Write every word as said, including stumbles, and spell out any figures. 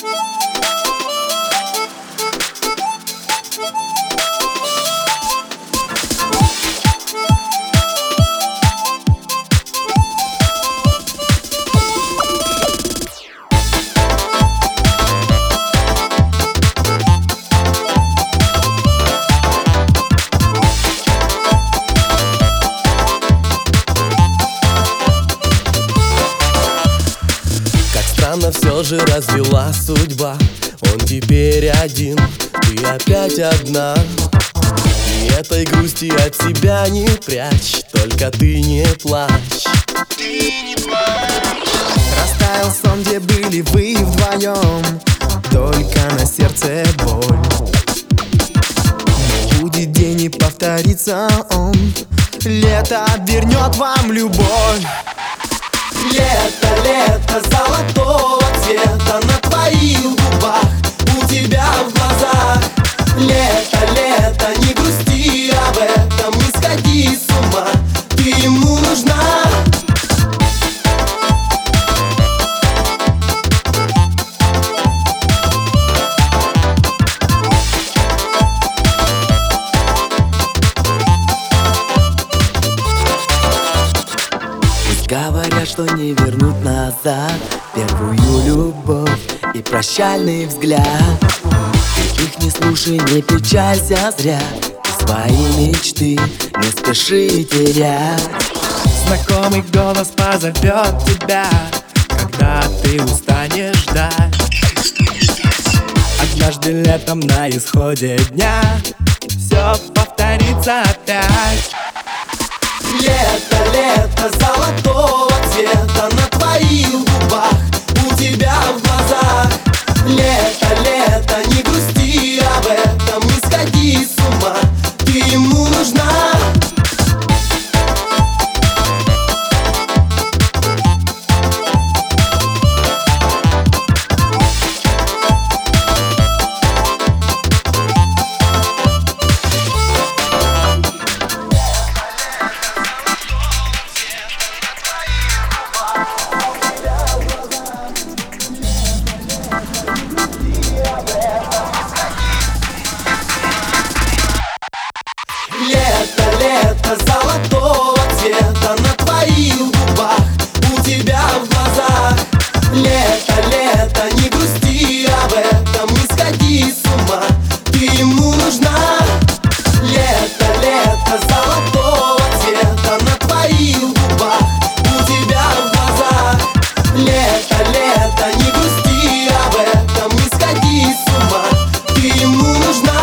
Странно все же развела судьба. Он теперь один, ты опять одна. И этой грусти от себя не прячь, только ты не плачь. Ты не плачь. Растаял сон, где были вы вдвоем, только на сердце боль. Будет день и повторится он, лето вернет вам любовь. Лето, лето золотого цвета на твоих губах, у тебя в глазах. Лето, лето, не грусти об этом, не сходи с ума, ты ему нужна. Говорят, что не вернут назад первую любовь и прощальный взгляд. Ты их не слушай, не печалься зря, и свои мечты не спеши терять. Знакомый голос позовет тебя, когда ты устанешь ждать. Однажды летом на исходе дня все повторится опять. Лето, лето золотого цвета на твоих губах, у тебя в глазах. Лето, лето, не грусти об этом, не сходи с ума, ты ему нужна. Лето, лето золотого цвета на твоих губах, у тебя в глазах. Лето, лето, не грусти об этом, не сходи с ума, ты ему нужна. Лето, лето золотого цвета на твоих губах, у тебя в глазах. Лето, лето, не грусти об этом, не сходи с ума, ты ему нужна.